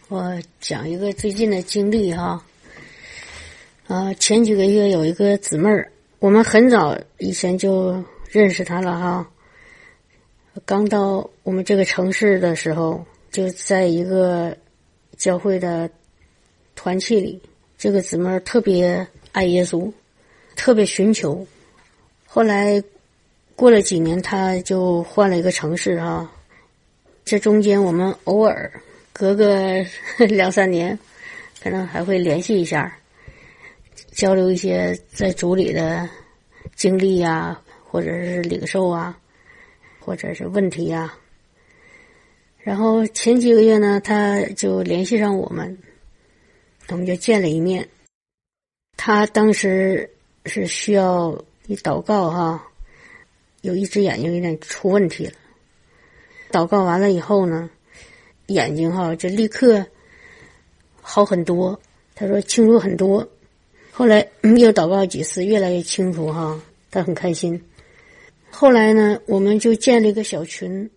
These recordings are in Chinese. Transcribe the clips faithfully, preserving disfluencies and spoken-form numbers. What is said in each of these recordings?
我讲一个最近的经历哈，呃，前几个月有一个姊妹儿，我们很早以前就认识她了哈。刚到我们这个城市的时候，就在一个教会的团契里，这个姊妹儿特别爱耶稣，特别寻求。后来过了几年，她就换了一个城市哈。这中间我们偶尔隔个两三年，可能还会联系一下，交流一些在主里的经历呀，或者是领受啊，或者是问题呀。然后前几个月呢，他就联系上我们，我们就见了一面。他当时是需要一祷告哈，有一只眼睛有点出问题了。祷告完了以后呢，眼睛哈就立刻好很多，他说清楚很多。后来、嗯、又祷告几次，越来越清楚哈，他很开心。后来呢，我们就建了一个小群。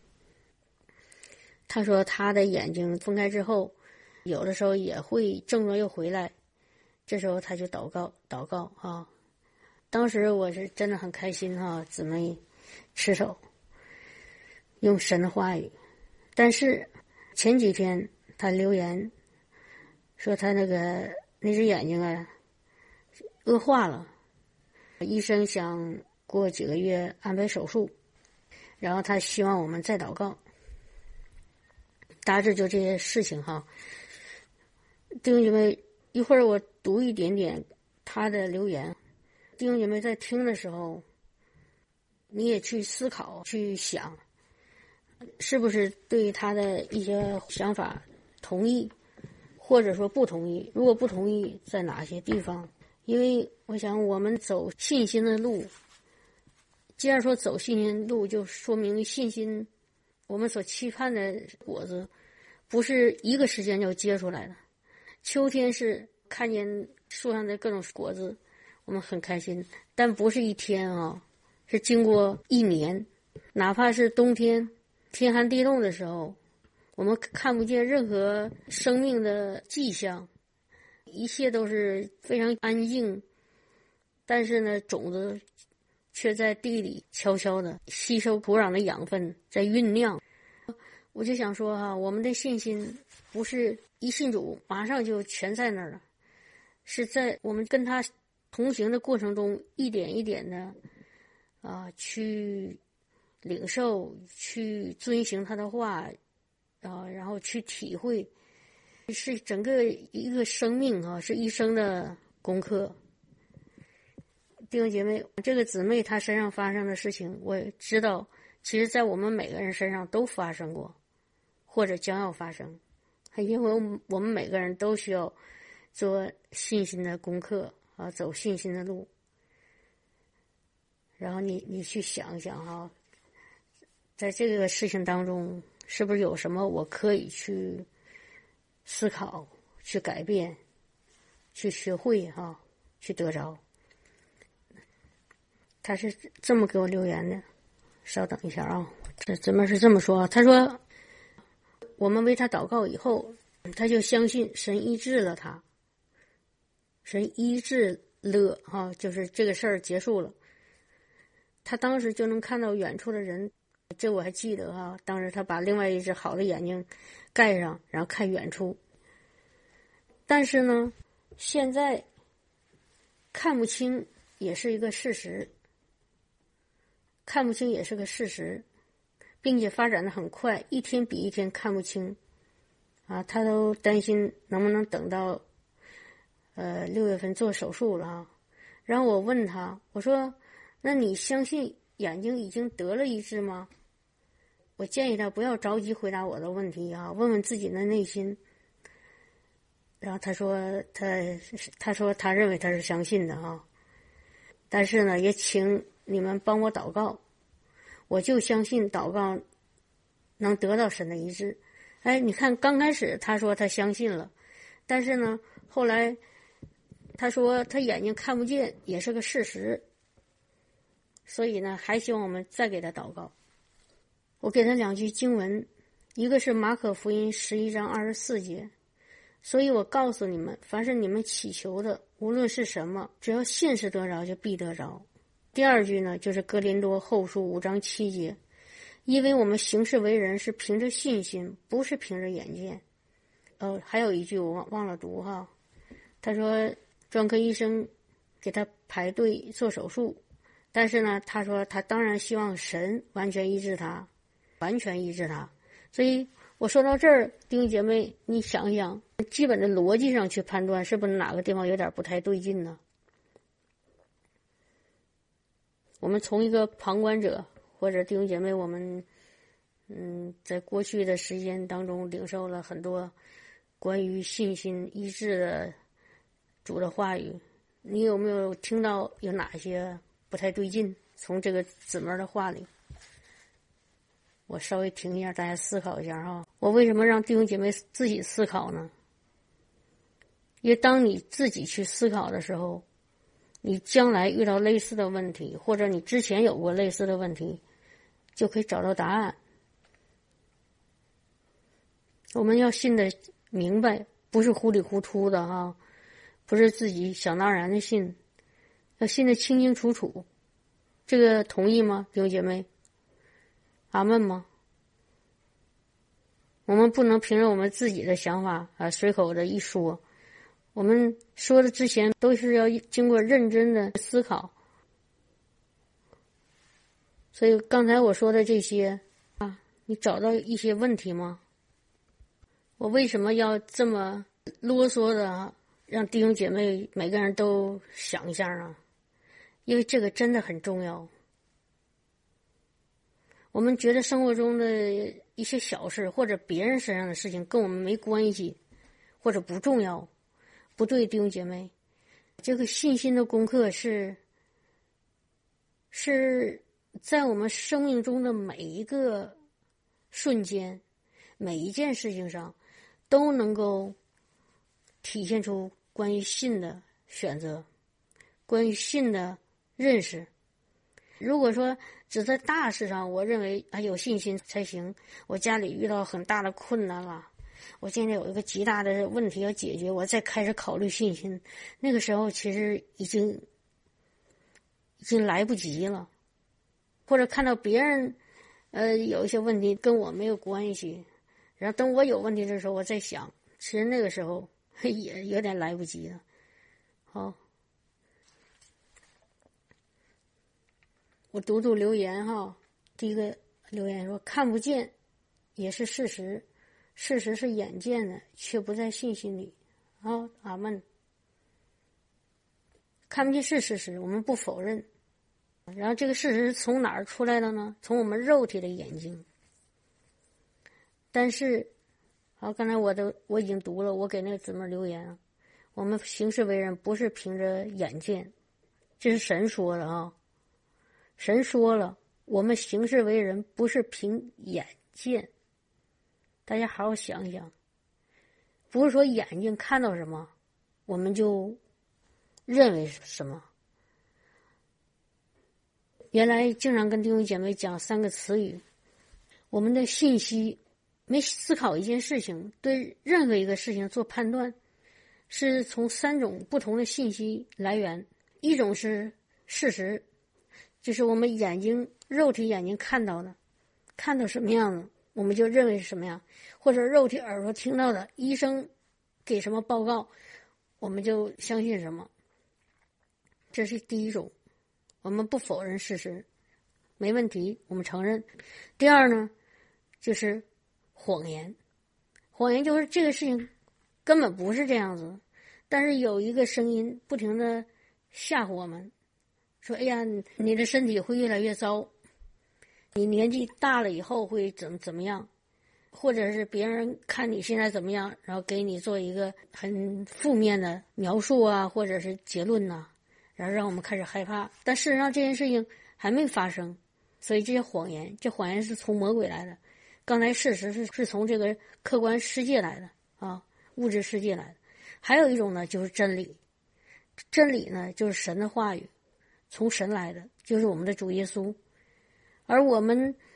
他说他的眼睛分开之后，有的时候也会症状又回来，这时候他就祷告祷告啊。当时我是真的很开心哈，姊妹持守用神的话语。但是前几天他留言说他那个那只眼睛啊恶化了，医生想过几个月安排手术，然后他希望我们再祷告。大致就这些事情哈。弟兄姐妹，一会儿我读一点点他的留言，弟兄姐妹在听的时候，你也去思考去想，是不是对他的一些想法同意，或者说不同意，如果不同意在哪些地方。因为我想我们走信心的路，既然说走信心路，就说明信心我们所期盼的果子不是一个时间就结出来的。秋天是看见树上的各种果子，我们很开心，但不是一天啊，是经过一年。哪怕是冬天天寒地冻的时候，我们看不见任何生命的迹象，一切都是非常安静，但是呢，种子却在地里悄悄的吸收土壤的养分，在酝酿。我就想说哈、啊，我们的信心不是一信主马上就全在那儿了，是在我们跟他同行的过程中，一点一点的啊去领受，去遵行他的话啊，然后去体会，是整个一个生命啊，是一生的功课。弟兄姐妹，这个姊妹她身上发生的事情，我也知道，其实在我们每个人身上都发生过，或者将要发生。因为我们每个人都需要做信心的功课啊，走信心的路。然后你你去想一想哈，在这个事情当中，是不是有什么我可以去思考、去改变、去学会哈、去得着。他是这么给我留言的，稍等一下啊，这怎么是这么说？他说，我们为他祷告以后，他就相信神医治了他，神医治了哈、啊，就是这个事儿结束了。他当时就能看到远处的人，这我还记得啊。当时他把另外一只好的眼睛盖上，然后看远处。但是呢，现在看不清也是一个事实，看不清也是个事实，并且发展的很快，一天比一天看不清啊。他都担心能不能等到呃六月份做手术了啊。然后我问他，我说那你相信眼睛已经得了医治吗？我建议他不要着急回答我的问题啊，问问自己的内心。然后他说他他说他认为他是相信的哈，但是呢，也请你们帮我祷告，我就相信祷告能得到神的医治。哎，你看刚开始他说他相信了，但是呢，后来他说他眼睛看不见也是个事实，所以呢，还希望我们再给他祷告。我给他两句经文， 一个是马可福音十一章二十四节，所以我告诉你们，凡是你们祈求的，无论是什么，只要信是得着，就必得着。第二句呢，就是哥林多后书五章七节，因为我们行事为人是凭着信心，不是凭着眼见。呃，还有一句我忘忘了读哈，他说专科医生给他排队做手术，但是呢，他说他当然希望神完全医治他，完全医治他。所以我说到这儿，弟兄姐妹，你想一想，基本的逻辑上去判断，是不是哪个地方有点不太对劲呢？我们从一个旁观者或者弟兄姐妹，我们嗯，在过去的时间当中领受了很多关于信心医治的主的话语，你有没有听到有哪些不太对劲？从这个姊妹的话里，我稍微停一下，大家思考一下哈。我为什么让弟兄姐妹自己思考呢？因为当你自己去思考的时候，你将来遇到类似的问题，或者你之前有过类似的问题，就可以找到答案。我们要信得明白，不是糊里糊涂的哈，不是自己想当然的信，要信得清清楚楚。这个同意吗，弟兄姐妹？阿们吗？我们不能凭着我们自己的想法啊，随口的一说。我们说的之前都是要经过认真的思考。所以刚才我说的这些啊，你找到一些问题吗？我为什么要这么啰嗦的让弟兄姐妹每个人都想一下呢？因为这个真的很重要。我们觉得生活中的一些小事或者别人身上的事情跟我们没关系，或者不重要，不对，弟兄姐妹，这个信心的功课是是在我们生命中的每一个瞬间，每一件事情上都能够体现出关于信的选择，关于信的认识。如果说只在大事上，我认为啊有信心才行。我家里遇到很大的困难了，我现在有一个极大的问题要解决，我再开始考虑信心，那个时候其实已经已经来不及了。或者看到别人呃有一些问题跟我没有关系，然后等我有问题的时候我再想，其实那个时候也有点来不及了。好，我读读留言哈。第一个留言说，看不见也是事实，事实是眼见的，却不在信心里。好，阿们。看不见是事实，我们不否认。然后这个事实是从哪儿出来的呢？从我们肉体的眼睛。但是好，刚才我都我已经读了，我给那个姊妹留言啊，我们行事为人不是凭着眼见，这是神说的啊。神说了，我们行事为人不是凭眼见。大家好好想想，不是说眼睛看到什么我们就认为什么。原来经常跟弟兄姐妹讲三个词语，我们的信息没思考一件事情，对任何一个事情做判断，是从三种不同的信息来源。一种是事实，就是我们眼睛肉体眼睛看到的，看到什么样的我们就认为是什么样，或者肉体耳朵听到的，医生给什么报告我们就相信什么。这是第一种，我们不否认事实，没问题，我们承认。第二呢，就是谎言。谎言就是这个事情根本不是这样子，但是有一个声音不停的吓唬我们，说哎呀，你的身体会越来越糟，你年纪大了以后会怎么怎么样，或者是别人看你现在怎么样，然后给你做一个很负面的描述啊，或者是结论呐、啊，然后让我们开始害怕。但事实上这件事情还没发生，所以这些谎言，这谎言是从魔鬼来的。刚才事实是是从这个客观世界来的啊，物质世界来的。还有一种呢，就是真理。真理呢，就是神的话语，从神来的，就是我们的主耶稣。而我们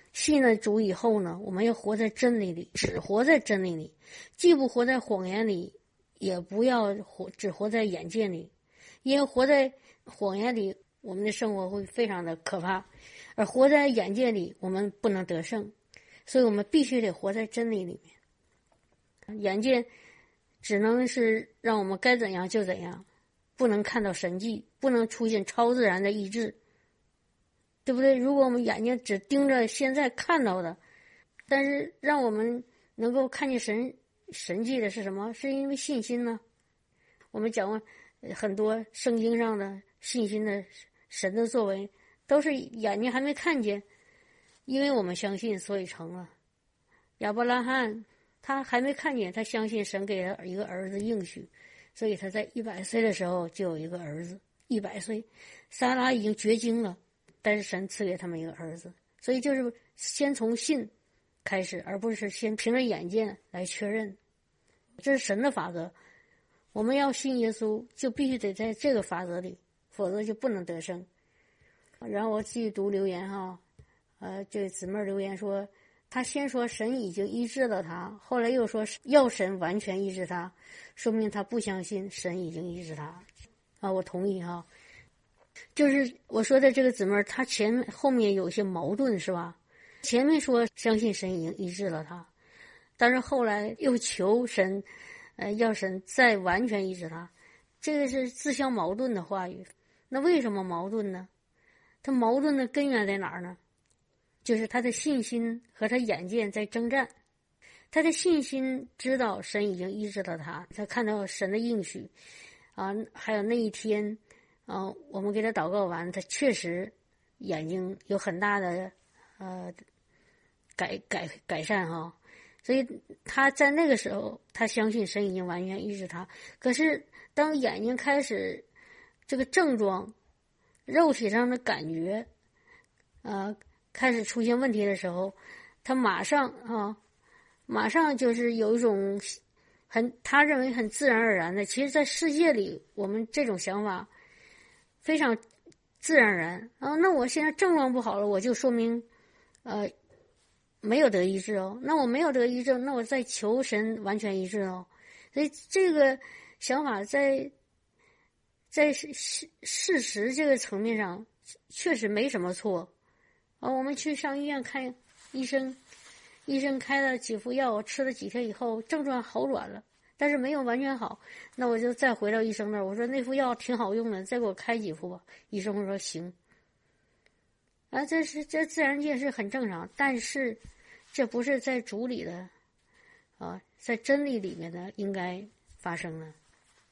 信了主以后呢，我们要活在真理里，只活在真理里，既不活在谎言里，也不要活只活在眼界里，因为活在谎言里，我们的生活会非常的可怕，而活在眼界里，我们不能得胜，所以我们必须得活在真理里面。眼界只能是让我们该怎样就怎样，不能看到神迹，不能出现超自然的意志，对不对？如果我们眼睛只盯着现在看到的，但是让我们能够看见神神迹的是什么？是因为信心呢？我们讲过很多圣经上的信心的神的作为，都是眼睛还没看见，因为我们相信，所以成了。亚伯拉罕他还没看见，他相信神给他一个儿子应许，所以他在一百岁的时候就有一个儿子。一百岁，撒拉已经绝经了，但是神赐给他们一个儿子，所以就是先从信开始，而不是先凭着眼见来确认。这是神的法则，我们要信耶稣，就必须得在这个法则里，否则就不能得胜。然后我继续读留言哈，呃，这个姊妹留言说，他先说神已经医治了他，后来又说要神完全医治他，说明他不相信神已经医治他。啊，我同意哈。就是我说的这个姊妹，她前后面有些矛盾是吧？前面说相信神已经医治了他，但是后来又求神，呃，要神再完全医治他，这个是自相矛盾的话语。那为什么矛盾呢？他矛盾的根源在哪儿呢？就是他的信心和他眼见在征战。他的信心知道神已经医治了他，他看到神的应许啊，还有那一天啊，我们给他祷告完，他确实眼睛有很大的呃改改改善哈，所以他在那个时候他相信神已经完全医治他。可是当眼睛开始这个症状肉体上的感觉呃开始出现问题的时候，他马上啊马上就是有一种很他认为很自然而然的，其实在世界里我们这种想法非常自然而然啊。那我现在症状不好了，我就说明呃没有得医治哦，那我没有得医治，那我再求神完全医治哦。所以这个想法在在事事实这个层面上确实没什么错啊。我们去上医院看医生，医生开了几副药，我吃了几天以后症状好转了，但是没有完全好，那我就再回到医生那儿，我说那副药挺好用的，再给我开几副吧。医生说行啊，这是这自然界是很正常，但是这不是在主里的啊，在真理里面的应该发生的。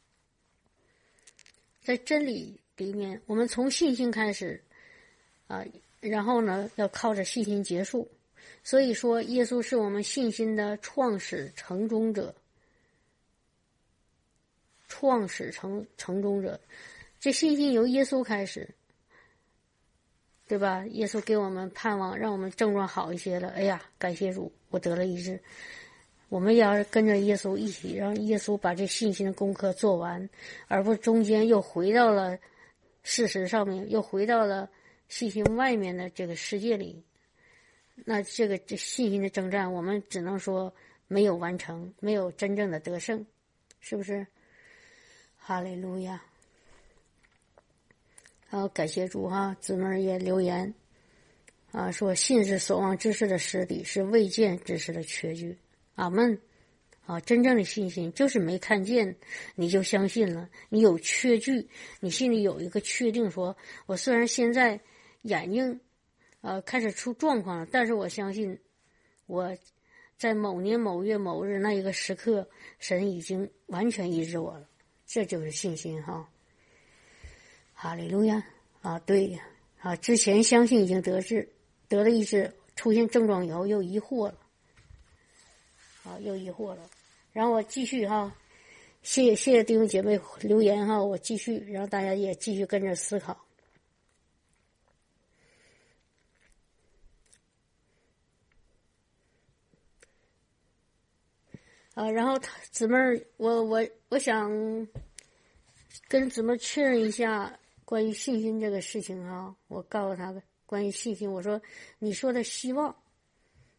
在真理里面，我们从信心开始啊，然后呢要靠着信心结束。所以说耶稣是我们信心的创始成终者，创始成成终者，这信心由耶稣开始，对吧？耶稣给我们盼望，让我们症状好一些了，哎呀感谢主，我得了医治。我们也要跟着耶稣一起，让耶稣把这信心的功课做完，而不是中间又回到了事实上面，又回到了信心外面的这个世界里。那这个这信心的征战，我们只能说没有完成，没有真正的得胜，是不是？哈利路亚！好，感谢主哈，姊妹也留言啊，说信是所望之事的实底，是未见之事的确据。阿们啊，真正的信心就是没看见你就相信了，你有确据，你心里有一个确定说，说我虽然现在眼睛呃开始出状况了，但是我相信我在某年某月某日那一个时刻，神已经完全医治我了，这就是信心哈。哈利路亚啊，对呀啊，之前相信已经得治，得了医治，出现症状以后又疑惑了。啊，又疑惑了，然后我继续哈，谢谢谢谢弟兄姐妹留言哈，我继续，然后大家也继续跟着思考。啊，然后姊妹儿，我我我想跟姊妹儿确认一下关于信心这个事情哈，我告诉他关于信心，我说你说的希望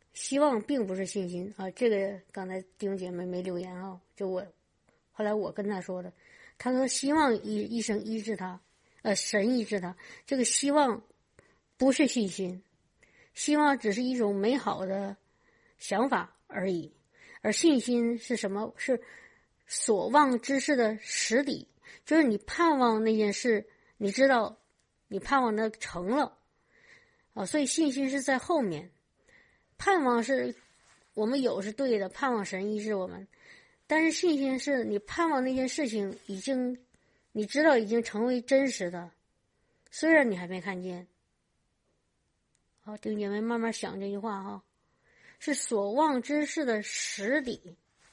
希望并不是信心啊。这个刚才弟兄姐妹没留言啊，就我后来我跟他说的，他说希望医医生医治他，呃，神医治他。这个希望不是信心，希望只是一种美好的想法而已，而信心是什么？是所望之事的实底，就是你盼望那件事，你知道你盼望的成了啊，所以信心是在后面，盼望是我们有是对的，盼望神医治我们，但是信心是你盼望那件事情已经，你知道已经成为真实的，虽然你还没看见。好，弟兄姐妹慢慢想这句话哈，是所望之事的实底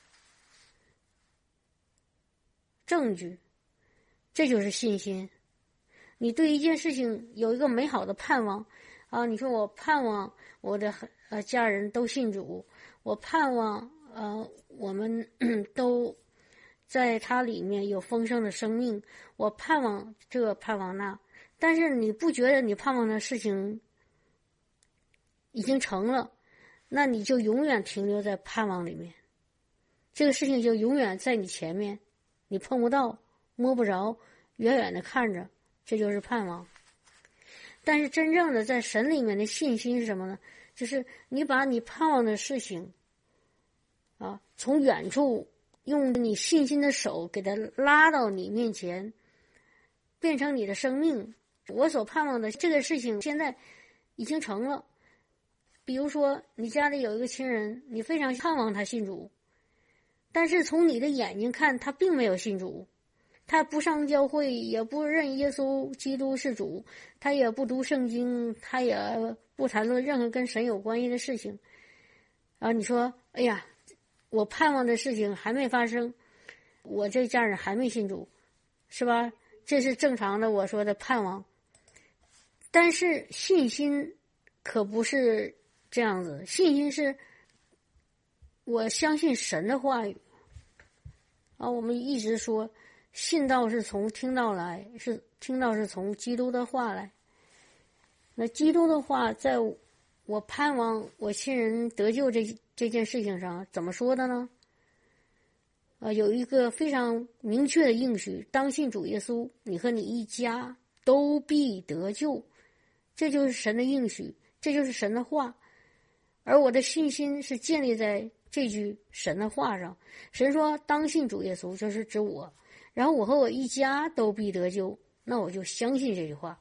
证据，这就是信心。你对一件事情有一个美好的盼望啊，你说我盼望我的呃家人都信主，我盼望呃我们都在他里面有丰盛的生命，我盼望这盼望那，但是你不觉得你盼望的事情已经成了，那你就永远停留在盼望里面，这个事情就永远在你前面，你碰不到摸不着，远远的看着，这就是盼望。但是真正的在神里面的信心是什么呢？就是你把你盼望的事情啊，从远处用你信心的手给它拉到你面前，变成你的生命。我所盼望的这个事情现在已经成了。比如说你家里有一个亲人，你非常盼望他信主，但是从你的眼睛看他并没有信主，他不上教会，也不认耶稣基督是主，他也不读圣经，他也不谈论任何跟神有关系的事情啊。你说哎呀，我盼望的事情还没发生，我这家人还没信主，是吧？这是正常的我说的盼望。但是信心可不是这样子，信心是我相信神的话语啊。我们一直说信道是从听道来，是听道是从基督的话来。那基督的话在我盼望我亲人得救这这件事情上怎么说的呢？啊，有一个非常明确的应许，当信主耶稣，你和你一家都必得救，这就是神的应许，这就是神的话。而我的信心是建立在这句神的话上。神说当信主耶稣，就是指我，然后我和我一家都必得救，那我就相信这句话。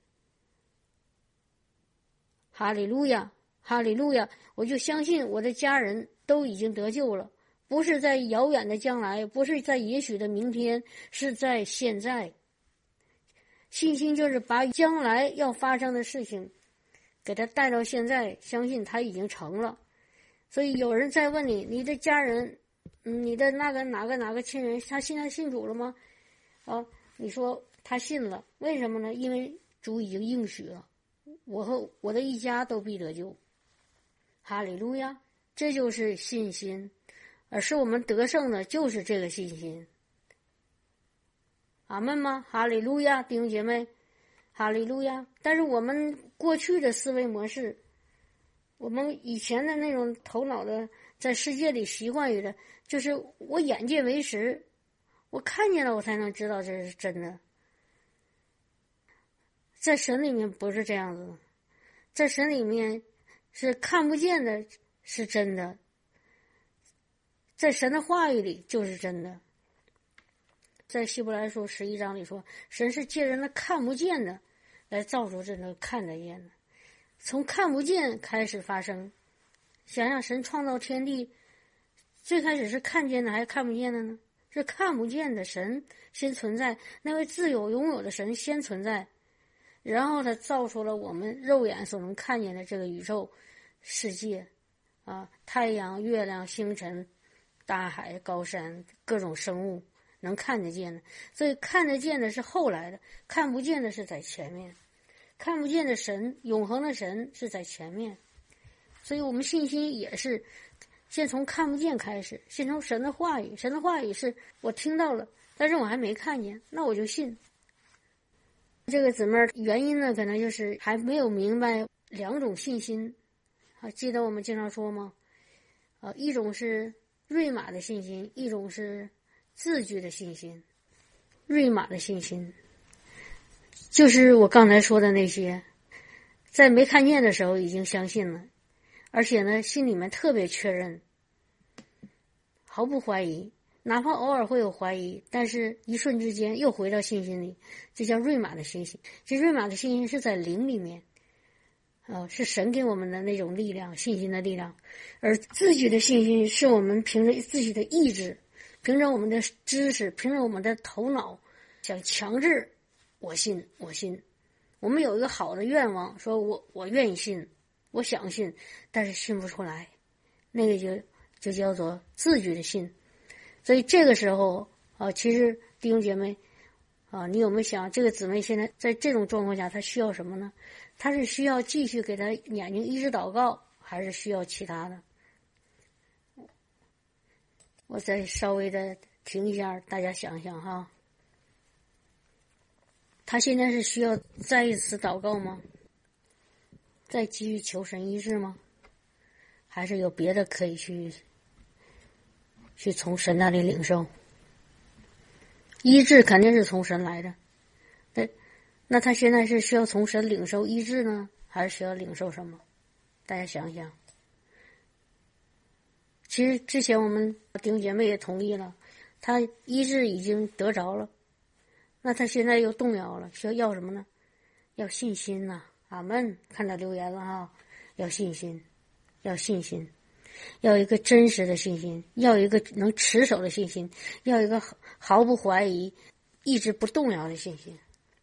哈利路亚，哈利路亚，我就相信我的家人都已经得救了，不是在遥远的将来，不是在也许的明天，是在现在。信心就是把将来要发生的事情给他带到现在，相信他已经成了。所以有人在问你，你的家人，嗯，你的那个哪个哪个亲人，他现在信主了吗？啊，你说他信了，为什么呢？因为主已经应许了，我和我的一家都必得救。哈利路亚，这就是信心，而使我们得胜的就是这个信心。阿们吗？哈利路亚，弟兄姐妹，哈利路亚。但是我们过去的思维模式，我们以前的那种头脑的在世界里习惯于的，就是我眼见为实，我看见了我才能知道这是真的。在神里面不是这样子的，在神里面是看不见的是真的，在神的话语里就是真的。在希伯来书十一章里说，神是借人的看不见的来造出这个看得见的，从看不见开始发生。想想神创造天地，最开始是看见的还是看不见的呢？是看不见的，神先存在，那位自有拥有的神先存在，然后他造出了我们肉眼所能看见的这个宇宙世界啊，太阳、月亮、星辰、大海、高山，各种生物能看得见的。所以看得见的是后来的，看不见的是在前面。看不见的神，永恒的神是在前面。所以我们信心也是先从看不见开始，先从神的话语。神的话语是我听到了，但是我还没看见，那我就信。这个姊妹原因呢，可能就是还没有明白两种信心啊，记得我们经常说吗？啊，一种是瑞玛的信心，一种是字句的信心。瑞玛的信心，就是我刚才说的那些，在没看见的时候已经相信了，而且呢，心里面特别确认，毫不怀疑，哪怕偶尔会有怀疑，但是一瞬之间又回到信心里，这叫瑞玛的信心。这瑞玛的信心是在灵里面，呃，是神给我们的那种力量，信心的力量。而自己的信心是我们凭着自己的意志，凭着我们的知识，凭着我们的头脑，想强制我信我信。我们有一个好的愿望，说我我愿意信，我想信，但是信不出来，那个就就叫做自觉的信。所以这个时候啊，其实弟兄姐妹啊，你有没有想，这个姊妹现在在这种状况下，她需要什么呢？她是需要继续给她眼睛医治祷告，还是需要其他的？我再稍微的停一下，大家想想哈。她现在是需要再一次祷告吗？再继续求神医治吗？还是有别的可以去去从神那里领受？医治肯定是从神来的，那那他现在是需要从神领受医治呢，还是需要领受什么？大家想想。其实之前我们弟兄姐妹也同意了，他医治已经得着了，那他现在又动摇了，需要要什么呢？要信心呐、啊！阿们，看到留言了哈，要信心，要信心，要一个真实的信心，要一个能持守的信心，要一个毫不怀疑、一直不动摇的信心。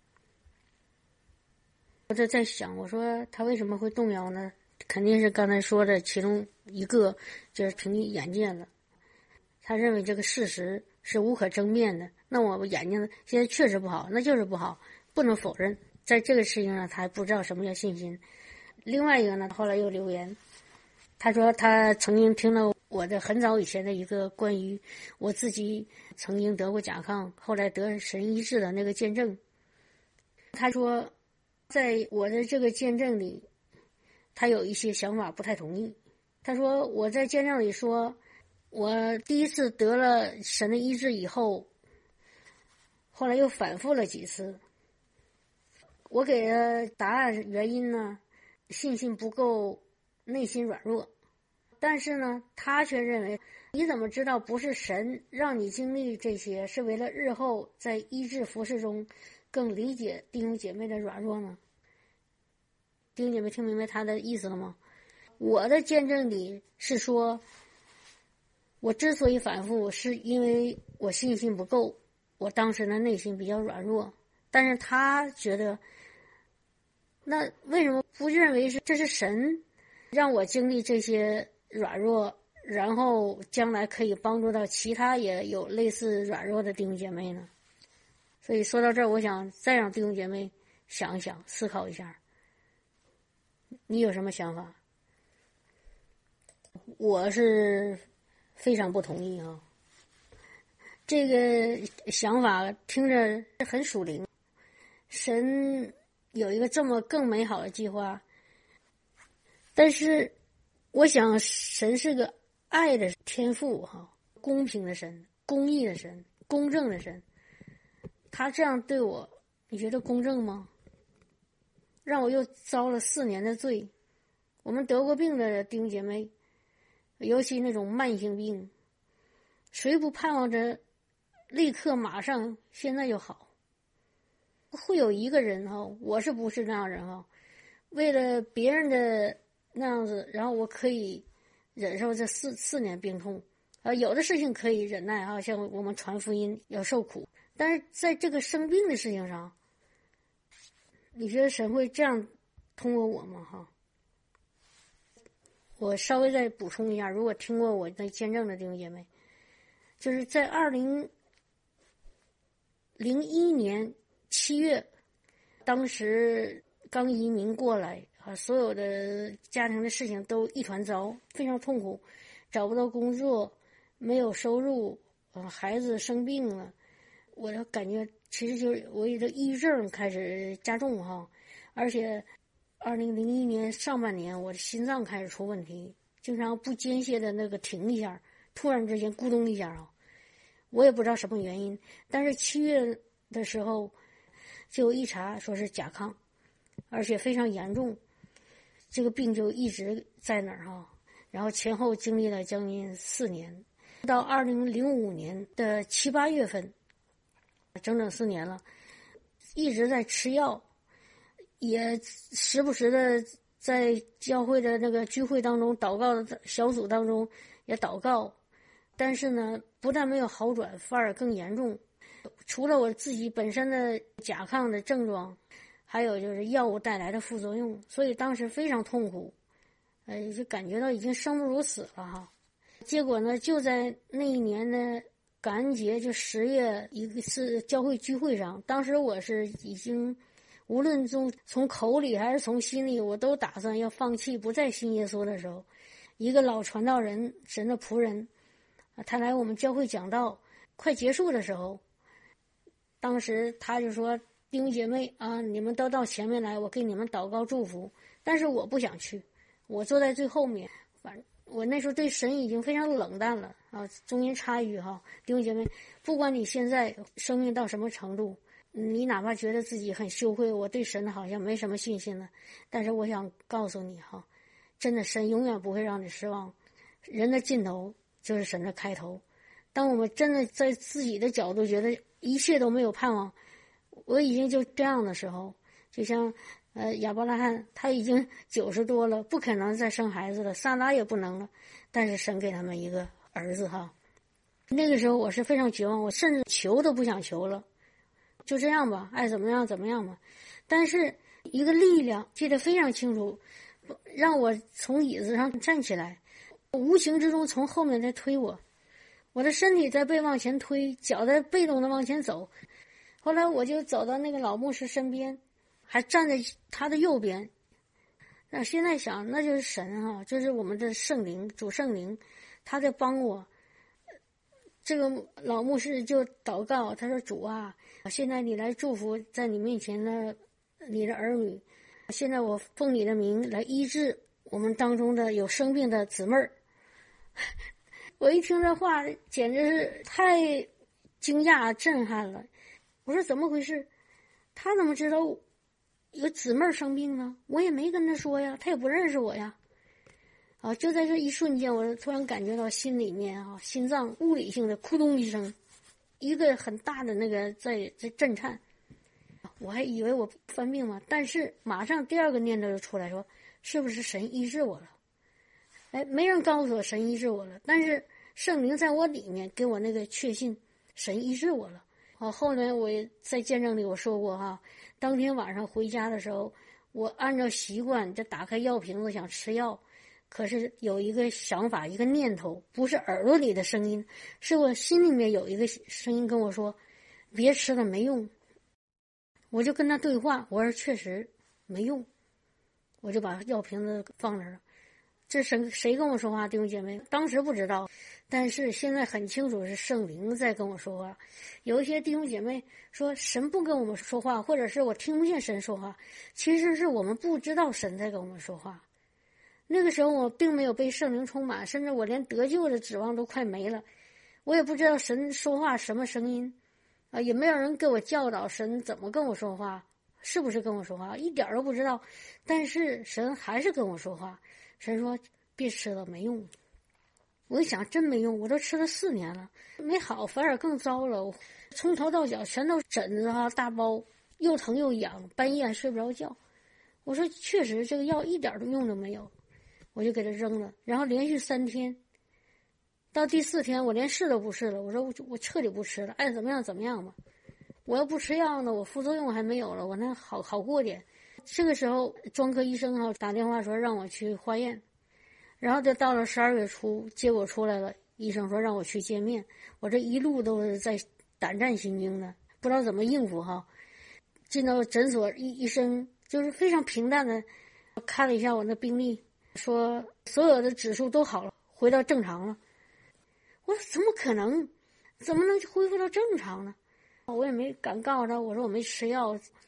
我这在想，我说他为什么会动摇呢？肯定是刚才说的其中一个，就是凭眼见的，他认为这个事实是无可争辩的。那我眼睛现在确实不好，那就是不好，不能否认。在这个事情上，他还不知道什么叫信心。另外一个呢，后来又留言，他说他曾经听到我的很早以前的一个关于我自己曾经得过甲亢，后来得神医治的那个见证。他说，在我的这个见证里，他有一些想法不太同意。他说我在见证里说，我第一次得了神的医治以后，后来又反复了几次。我给的答案原因呢，信心不够，内心软弱。但是呢，他却认为，你怎么知道不是神让你经历这些，是为了日后在医治服事中更理解弟兄姐妹的软弱呢？弟兄姐妹听明白他的意思了吗？我的见证里是说，我之所以反复，是因为我信心不够，我当时的内心比较软弱。但是他觉得，那为什么不认为是这是神让我经历这些软弱，然后将来可以帮助到其他也有类似软弱的弟兄姐妹呢？所以说到这儿，我想再让弟兄姐妹想一想，思考一下，你有什么想法？我是非常不同意啊。这个想法听着很属灵，神有一个这么更美好的计划，但是我想神是个爱的天父哈，公平的神，公义的神，公正的神。他这样对我，你觉得公正吗？让我又遭了四年的罪。我们得过病的弟兄姐妹，尤其那种慢性病，谁不盼望着立刻马上现在就好？会有一个人哈，我是不是那样人哈？为了别人的那样子，然后我可以忍受这四四年病痛啊，有的事情可以忍耐啊，像我们传福音要受苦，但是在这个生病的事情上，你觉得神会这样通过我吗？哈，我稍微再补充一下，如果听过我的见证的弟兄姐妹，就是在二零零一年七月，当时刚移民过来啊，所有的家庭的事情都一团糟，非常痛苦，找不到工作，没有收入，啊，孩子生病了，我就感觉其实就是我的抑郁症开始加重哈，而且二零零一年上半年，我的心脏开始出问题，经常不间歇的那个停一下，突然之间咕咚一下啊，我也不知道什么原因。但是七月的时候，就一查说是甲亢，而且非常严重，这个病就一直在那儿哈。然后前后经历了将近四年，到二零零五年的七八月份，整整四年了，一直在吃药，也时不时的在教会的那个聚会当中祷告的小组当中也祷告，但是呢，不但没有好转，反而更严重。除了我自己本身的甲亢的症状，还有就是药物带来的副作用，所以当时非常痛苦。呃，就感觉到已经生不如死了哈。结果呢，就在那一年的感恩节，就十月一次教会聚会上，当时我是已经，无论从从口里还是从心里，我都打算要放弃，不再信耶稣的时候，一个老传道人，神的仆人，他来我们教会讲道，快结束的时候，当时他就说：“弟兄姐妹啊，你们都到前面来，我给你们祷告祝福。”但是我不想去。我坐在最后面，反正我那时候对神已经非常冷淡了啊。中间插一句哈，弟兄姐妹，不管你现在生命到什么程度，你哪怕觉得自己很羞愧，我对神好像没什么信心了，但是我想告诉你哈，真的神永远不会让你失望。人的尽头就是神的开头。当我们真的在自己的角度觉得一切都没有盼望，我已经就这样的时候，就像。呃，亚伯拉罕他已经九十多了，不可能再生孩子了，撒拉也不能了，但是神给他们一个儿子哈。那个时候我是非常绝望，我甚至求都不想求了，就这样吧，爱怎么样怎么样吧。但是一个力量记得非常清楚，让我从椅子上站起来，无形之中从后面在推我，我的身体在被往前推，脚在被动的往前走。后来我就走到那个老牧师身边，还站在他的右边。那现在想，那就是神哈、啊，就是我们的圣灵，主圣灵，他在帮我。这个老牧师就祷告，他说：“主啊，现在你来祝福在你面前的你的儿女，现在我奉你的名来医治我们当中的有生病的姊妹儿。”我一听这话，简直是太惊讶震撼了。我说怎么回事？他怎么知道有姊妹生病呢？我也没跟他说呀，他也不认识我呀。啊，就在这一瞬间，我突然感觉到心里面啊，心脏物理性的咕咚一声，一个很大的那个在在震颤。我还以为我犯病嘛，但是马上第二个念头就出来说，是不是神医治我了？哎，没人告诉我神医治我了，但是圣灵在我里面给我那个确信，神医治我了。啊，后来我也在见证里我说过哈、啊，当天晚上回家的时候，我按照习惯就打开药瓶子想吃药，可是有一个想法，一个念头，不是耳朵里的声音，是我心里面有一个声音跟我说，别吃了没用。我就跟他对话，我说确实没用，我就把药瓶子放那儿了。这谁谁跟我说话，弟兄姐妹？当时不知道，但是现在很清楚是圣灵在跟我说话。有一些弟兄姐妹说神不跟我们说话，或者是我听不见神说话，其实是我们不知道神在跟我们说话。那个时候我并没有被圣灵充满，甚至我连得救的指望都快没了。我也不知道神说话什么声音，啊，也没有人给我教导神怎么跟我说话，是不是跟我说话，一点都不知道。但是神还是跟我说话。神说别吃了没用。我一想真没用，我都吃了四年了没好，反而更糟了，我从头到脚全都疹子哈、大包，又疼又痒，半夜还睡不着觉。我说确实这个药一点用都没有，我就给它扔了。然后连续三天，到第四天我连试都不试了，我说我我彻底不吃了，爱怎么样怎么样吧。我要不吃药呢，我副作用还没有了，我那好好过点。这个时候专科医生哈、啊、打电话说让我去化验，然后就到了十二月初，结果出来了，医生说让我去见面。我这一路都是在胆战心惊的，不知道怎么应付哈。进到诊所，医医生就是非常平淡的看了一下我的病历，说所有的指数都好了，回到正常了。我说怎么可能？怎么能恢复到正常呢？我也没敢告诉他，我说我没吃药。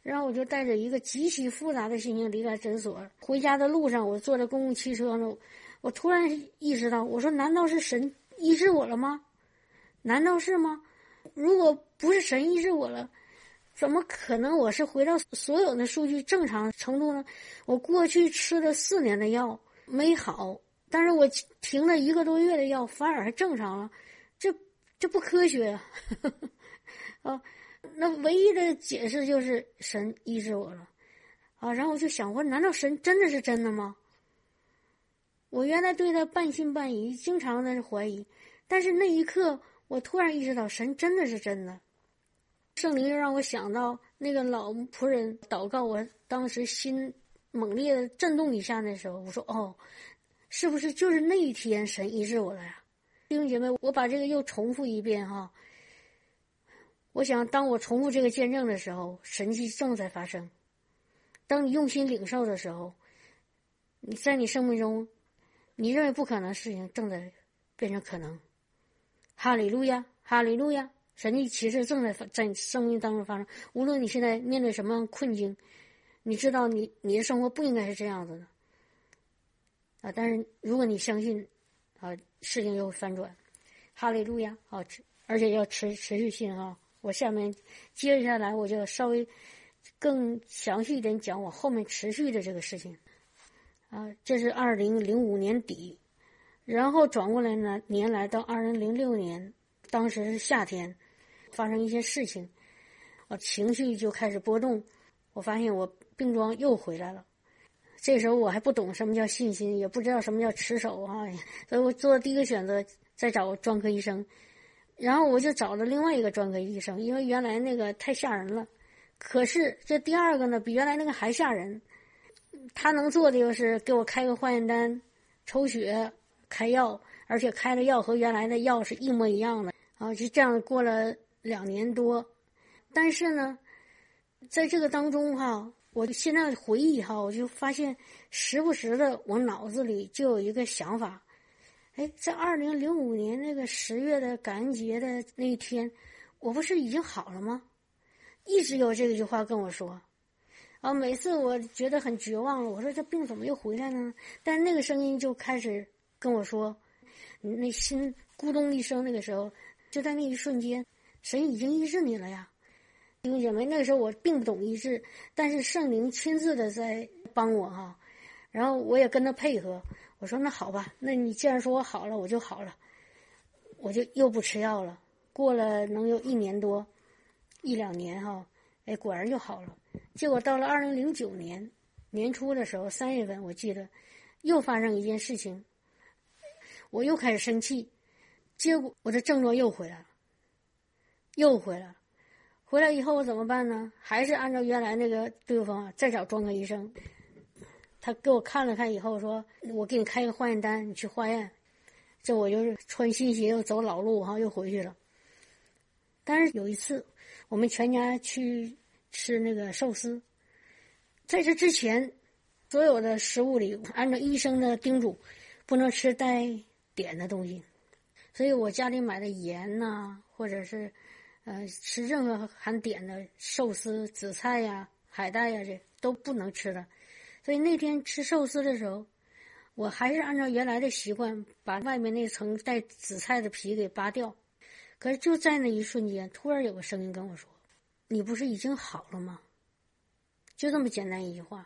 然后我就带着一个极其复杂的心情离开诊所。回家的路上，我坐在公共汽车呢，我突然意识到，我说难道是神医治我了吗？难道是吗？如果不是神医治我了，怎么可能我是回到所有的数据正常程度呢？我过去吃了四年的药没好，但是我停了一个多月的药反而还正常了，这这不科学呀、啊！啊，那唯一的解释就是神医治我了啊！然后我就想，我难道神真的是真的吗？我原来对他半信半疑，经常的怀疑，但是那一刻我突然意识到神真的是真的。圣灵又让我想到那个老仆人祷告，我当时心猛烈的震动一下，那时候我说哦，是不是就是那一天神医治我了呀？弟兄姐妹，我把这个又重复一遍哈。我想当我重复这个见证的时候，神迹正在发生。当你用心领受的时候，你在你生命中你认为不可能的事情正在变成可能。哈利路亚，哈利路亚！神迹奇事正在在你生命当中发生。无论你现在面对什么困境，你知道你你的生活不应该是这样子的啊！但是如果你相信啊，事情就会翻转。哈利路亚啊！而且要持持续性啊！我下面接着下来，我就稍微更详细一点讲我后面持续的这个事情啊。这是二零零五年底，然后转过来呢，年来到二零零六年，当时是夏天，发生一些事情，我情绪就开始波动。我发现我病状又回来了。这时候我还不懂什么叫信心，也不知道什么叫持守啊，所以我做第一个选择再找专科医生。然后我就找了另外一个专科医生，因为原来那个太吓人了。可是这第二个呢，比原来那个还吓人。他能做的就是给我开个化验单、抽血、开药，而且开的药和原来的药是一模一样的啊！就这样过了两年多。但是呢，在这个当中哈，我现在回忆哈，我就发现时不时的我脑子里就有一个想法。哎，在二零零五年那个十月的感恩节的那一天，我不是已经好了吗？一直有这句话跟我说，啊，每次我觉得很绝望了，我说这病怎么又回来了呢？但是那个声音就开始跟我说，你那心咕咚一声，那个时候就在那一瞬间，神已经医治你了呀。弟兄姐妹，那个时候我并不懂医治，但是圣灵亲自的在帮我哈，然后我也跟他配合。我说那好吧，那你既然说我好了，我就好了，我就又不吃药了。过了能有一年多，一两年哈，哎，果然就好了。结果到了二零零九年年初的时候，三月份我记得又发生一件事情，我又开始生气，结果我的症状又回来了，又回来了。回来以后我怎么办呢？还是按照原来那个对付方法，再找专科医生。他给我看了看以后说，我给你开个化验单，你去化验。这我就是穿新鞋又走老路哈，又回去了。但是有一次我们全家去吃那个寿司，在这之前所有的食物里按照医生的叮嘱不能吃带碘的东西，所以我家里买的盐呐、啊，或者是呃吃任何含碘的寿司、紫菜呀、海带呀，这都不能吃的。所以那天吃寿司的时候，我还是按照原来的习惯把外面那层带紫菜的皮给扒掉。可是就在那一瞬间，突然有个声音跟我说，你不是已经好了吗？就这么简单一句话。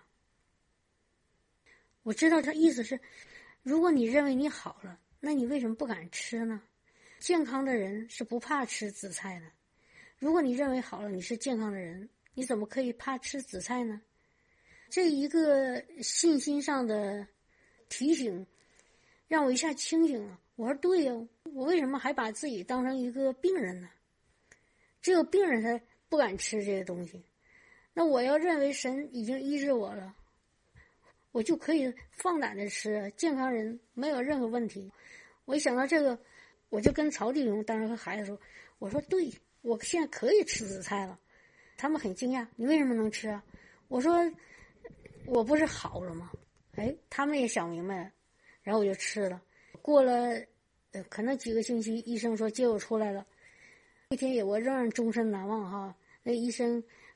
我知道他意思是，如果你认为你好了，那你为什么不敢吃呢？健康的人是不怕吃紫菜的。如果你认为好了，你是健康的人，你怎么可以怕吃紫菜呢？这一个信心上的提醒让我一下清醒了。我说对呀，我为什么还把自己当成一个病人呢？只有病人才不敢吃这些东西。那我要认为神已经医治我了，我就可以放胆的吃，健康人没有任何问题。我一想到这个，我就跟曹弟兄当时和孩子说，我说对，我现在可以吃紫菜了。他们很惊讶，你为什么能吃啊？我说我不是好了吗？哎，他们也想明白了，然后我就吃了。过了呃，可能几个星期，医生说结果出来了。那天也我仍然终身难忘哈。那医生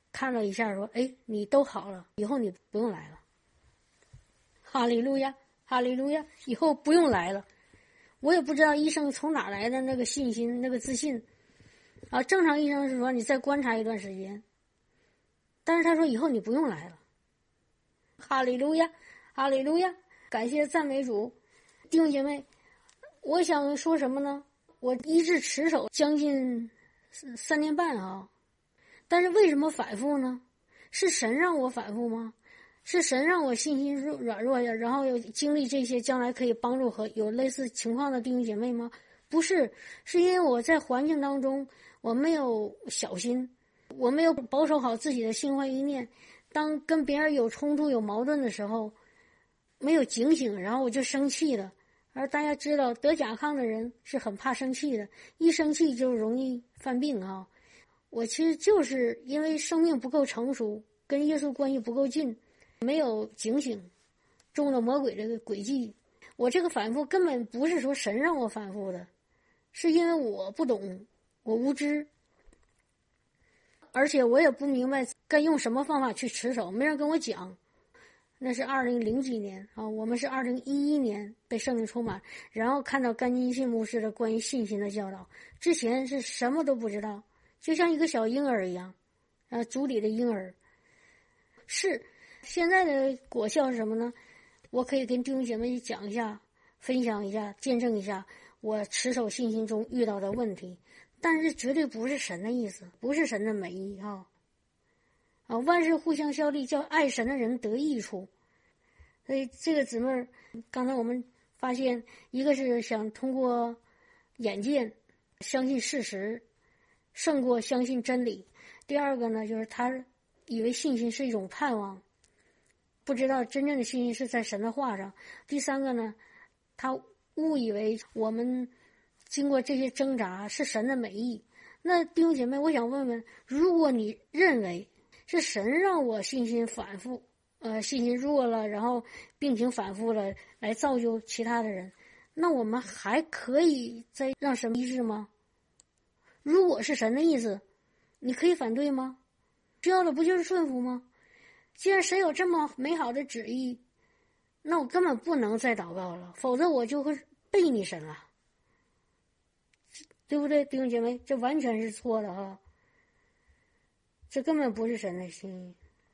看了一下说，哎，你都好了，以后你不用来了。哈利路亚，哈利路亚，以后不用来了。我也不知道医生从哪来的那个信心，那个自信啊。正常医生是说你再观察一段时间，但是他说以后你不用来了。哈利路亚，哈利路亚，感谢赞美主。弟兄姐妹，我想说什么呢？我医治持守将近三年半啊，但是为什么反复呢？是神让我反复吗？是神让我信心软弱呀，然后又经历这些，将来可以帮助和有类似情况的弟兄姐妹吗？不是，是因为我在环境当中我没有小心，我没有保守好自己的心怀意念，当跟别人有冲突有矛盾的时候没有警醒，然后我就生气了。而大家知道得甲亢的人是很怕生气的，一生气就容易犯病啊。我其实就是因为生命不够成熟，跟耶稣关系不够近，没有警醒，中了魔鬼这个诡计。我这个反复根本不是说神让我反复的，是因为我不懂，我无知，而且我也不明白该用什么方法去持守，没人跟我讲。那是二零零几年啊，我们是二零一一年被圣灵充满，然后看到甘金信牧师的关于信心的教导，之前是什么都不知道，就像一个小婴儿一样，呃，主里的婴儿。是现在的果效是什么呢？我可以跟弟兄姐妹讲一下，分享一下，见证一下我持守信心中遇到的问题，但是绝对不是神的意思，不是神的美意哈。啊，万事互相效力，叫爱神的人得益处。所以这个姊妹儿，刚才我们发现，一个是想通过眼见相信事实，胜过相信真理；第二个呢，就是他以为信心是一种盼望，不知道真正的信心是在神的话上；第三个呢，他误以为我们经过这些挣扎是神的美意。那弟兄姐妹，我想问问，如果你认为是神让我信心反复，呃，信心弱了，然后病情反复了，来造就其他的人，那我们还可以再让神医治吗？如果是神的意思，你可以反对吗？需要的不就是顺服吗？既然神有这么美好的旨意，那我根本不能再祷告了，否则我就会背逆神了，对不对，弟兄姐妹？这完全是错的哈。这根本不是神的心意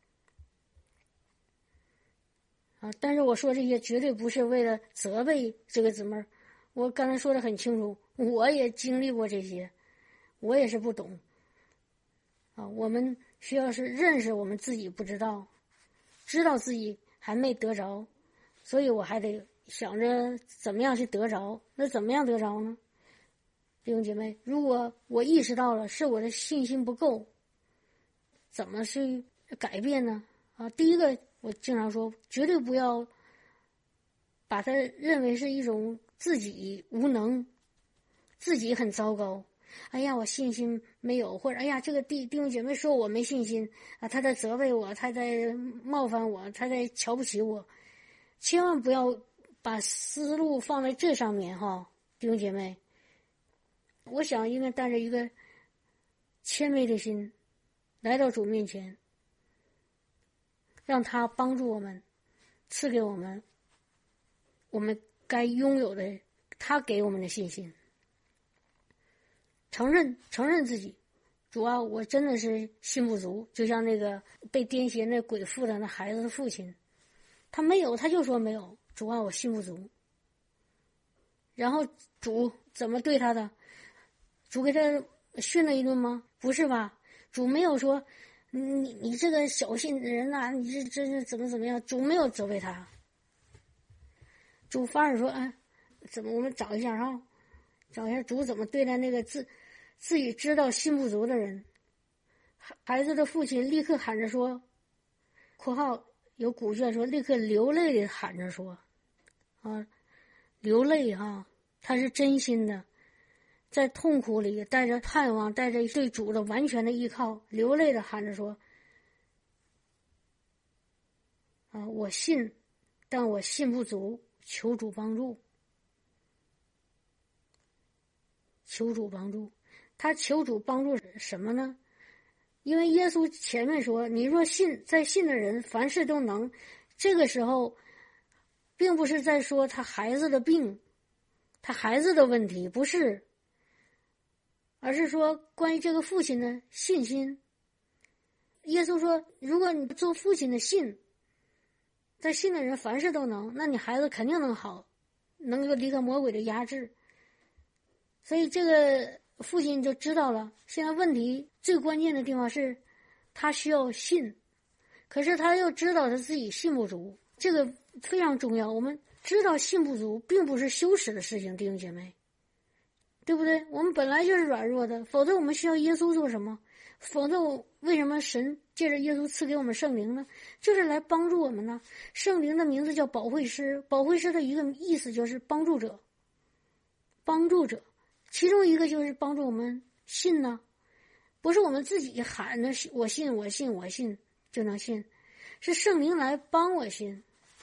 啊！但是我说这些绝对不是为了责备这个姊妹儿，我刚才说的很清楚，我也经历过这些，我也是不懂啊。我们需要是认识我们自己不知道，知道自己还没得着，所以我还得想着怎么样去得着。那怎么样得着呢？弟兄姐妹，如果我意识到了是我的信心不够，怎么去改变呢？啊，第一个我经常说，绝对不要把它认为是一种自己无能，自己很糟糕。哎呀，我信心没有，或者哎呀，这个弟弟兄姐妹说我没信心啊，他在责备我，他在冒犯我，他在瞧不起我。千万不要把思路放在这上面哈，弟兄姐妹。我想应该带着一个谦卑的心来到主面前，让他帮助我们，赐给我们我们该拥有的他给我们的信心。承认承认自己，主啊，我真的是信不足，就像那个被癫痫那鬼附的那孩子的父亲，他没有，他就说没有，主啊，我信不足。然后主怎么对他的？主给他训了一顿吗？不是吧？主没有说你你这个小信的人呐、啊，你这这是怎么怎么样？主没有责备他，主反而说，哎，怎么我们找一下哈，找一下主怎么对待那个自自己知道信不足的人。孩子的父亲立刻喊着说，括号有古卷说立刻流泪的喊着说，啊，流泪哈、啊，他是真心的。在痛苦里带着盼望，带着对主的完全的依靠，流泪的喊着说，啊，我信，但我信不足，求主帮助，求主帮助。他求主帮助什么呢？ 因为耶稣前面说，你若信，在信的人凡事都能。这个时候并不是在说他孩子的病，他孩子的问题，不是，而是说关于这个父亲的信心。耶稣说，如果你做父亲的信，在信的人凡事都能，那你孩子肯定能好，能够离开魔鬼的压制。所以这个父亲就知道了，现在问题最关键的地方是他需要信，可是他又知道他自己信不足，这个非常重要。我们知道信不足并不是羞耻的事情，弟兄姐妹，对不对？我们本来就是软弱的，否则我们需要耶稣做什么？否则为什么神借着耶稣赐给我们圣灵呢？就是来帮助我们呢。圣灵的名字叫保惠师，保惠师的一个意思就是帮助者，帮助者，其中一个就是帮助我们信呢，不是我们自己喊的我信我信我信就能信，是圣灵来帮我信。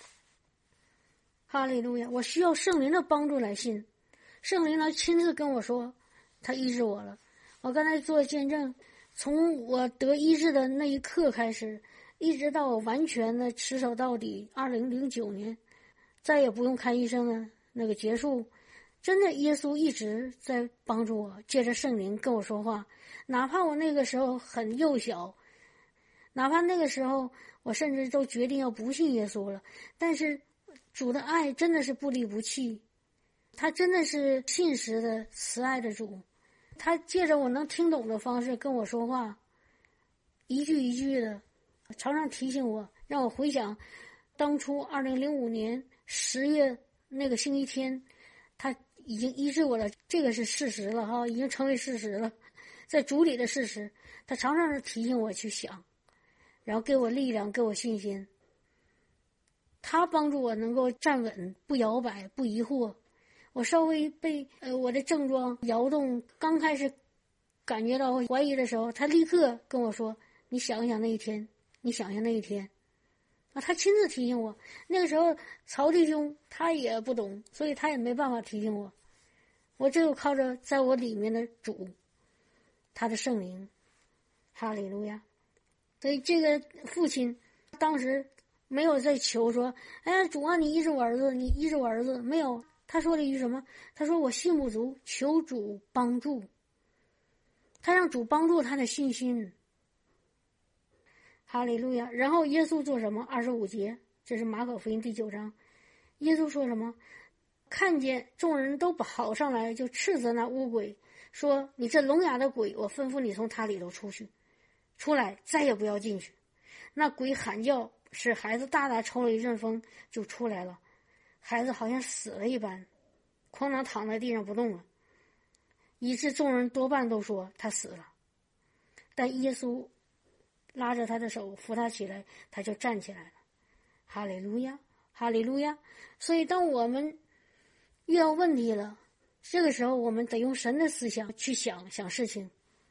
哈利路亚！我需要圣灵的帮助来信，圣灵来亲自跟我说他医治我了。我刚才做见证，从我得医治的那一刻开始，一直到我完全的持守到底，二零零九年再也不用看医生的那个结束，真的耶稣一直在帮助我，借着圣灵跟我说话。哪怕我那个时候很幼小，哪怕那个时候我甚至都决定要不信耶稣了，但是主的爱真的是不离不弃，他真的是信实的慈爱的主，他借着我能听懂的方式跟我说话，一句一句的常常提醒我，让我回想当初二零零五年十月那个星期天，他已经医治我了，这个是事实了哈，已经成为事实了，在主里的事实。他常常是提醒我去想，然后给我力量，给我信心。他帮助我能够站稳，不摇摆，不疑惑。我稍微被呃我的症状摇动，刚开始感觉到怀疑的时候，他立刻跟我说，你想一想那一天，你想一想那一天啊，他亲自提醒我。那个时候曹弟兄他也不懂，所以他也没办法提醒我，我只有靠着在我里面的主，他的圣灵。哈利路亚！所以这个父亲当时没有在求说，哎呀，主啊，你医治我儿子，你医治我儿子，没有。他说了一句什么？他说我信不足，求主帮助。他让主帮助他的信心。哈利路亚！然后耶稣做什么？二十五节，这是马可福音第九章。耶稣说什么？看见众人都跑上来，就斥责那污鬼，说：“你这聋哑的鬼，我吩咐你从他里头出去，出来，再也不要进去。”那鬼喊叫，使孩子大大抽了一阵风，就出来了。孩子好像死了一般，哐当躺在地上不动了，以致众人多半都说他死了。但耶稣拉着他的手扶他起来，他就站起来了。哈利路亚，哈利路亚！所以当我们遇到问题了，这个时候我们得用神的思想去想想事情。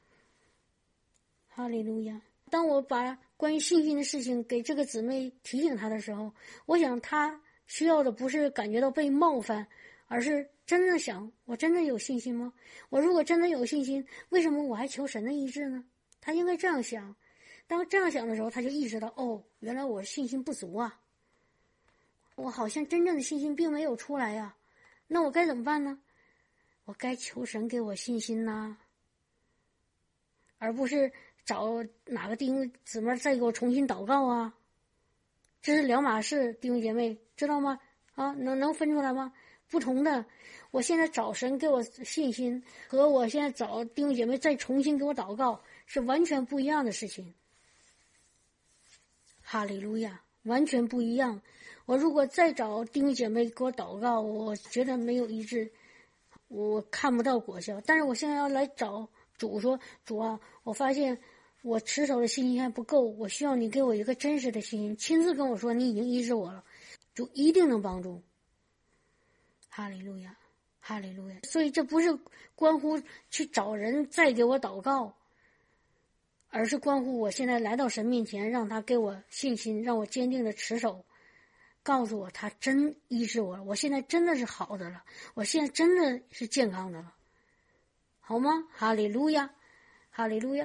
哈利路亚！当我把关于信心的事情给这个姊妹提醒她的时候，我想她需要的不是感觉到被冒犯，而是真正想，我真的有信心吗？我如果真的有信心，为什么我还求神的医治呢？她应该这样想。当这样想的时候，她就意识到，哦，原来我信心不足啊，我好像真正的信心并没有出来呀，那我该怎么办呢？我该求神给我信心呐，而不是找哪个弟兄姊妹再给我重新祷告啊，这是两码事，弟兄姐妹知道吗？啊，能能分出来吗？不同的，我现在找神给我信心，和我现在找弟兄姐妹再重新给我祷告，是完全不一样的事情。哈利路亚，完全不一样。我如果再找弟兄姐妹给我祷告，我觉得没有医治，我看不到果效。但是我现在要来找主说，主啊，我发现我持守的信心还不够，我需要你给我一个真实的信心，亲自跟我说你已经医治我了，主一定能帮助。哈利路亚，哈利路亚！所以这不是关乎去找人再给我祷告，而是关乎我现在来到神面前，让他给我信心，让我坚定的持守，告诉我他真医治我了，我现在真的是好的了，我现在真的是健康的了，好吗？哈利路亚，哈利路亚！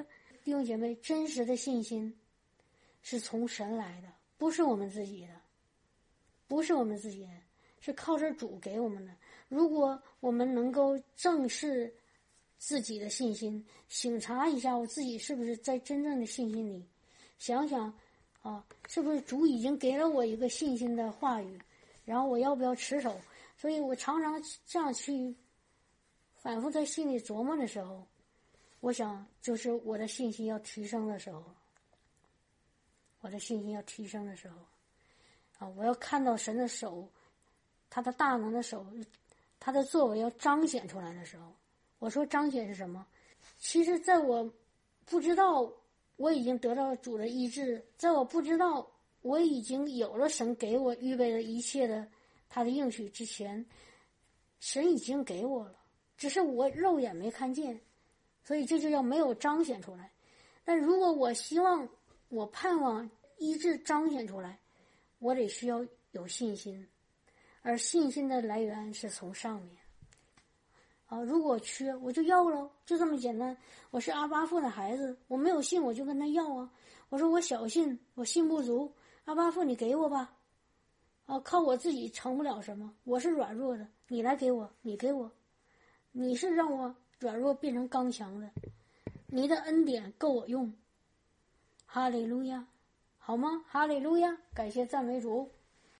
弟兄姐妹，真实的信心是从神来的，不是我们自己的，不是我们自己的，是靠着主给我们的。如果我们能够正视自己的信心，省察一下我自己是不是在真正的信心里，想想啊，是不是主已经给了我一个信心的话语，然后我要不要持守。所以我常常这样去反复在心里琢磨的时候，我想就是我的信心要提升的时候，我的信心要提升的时候啊，我要看到神的手，他的大能的手，他的作为要彰显出来的时候。我说彰显是什么？其实在我不知道我已经得到主的医治，在我不知道我已经有了神给我预备的一切的他的应许之前，神已经给我了，只是我肉眼没看见，所以这就叫没有彰显出来。但如果我希望，我盼望医治彰显出来，我得需要有信心，而信心的来源是从上面啊。如果缺，我就要了，就这么简单。我是阿爸父的孩子，我没有信我就跟他要啊。我说我小信，我信不足，阿爸父你给我吧。啊，靠我自己成不了什么，我是软弱的，你来给我，你给我，你是让我软弱变成刚强的，你的恩典够我用。哈利路亚，好吗？哈利路亚，感谢赞美主。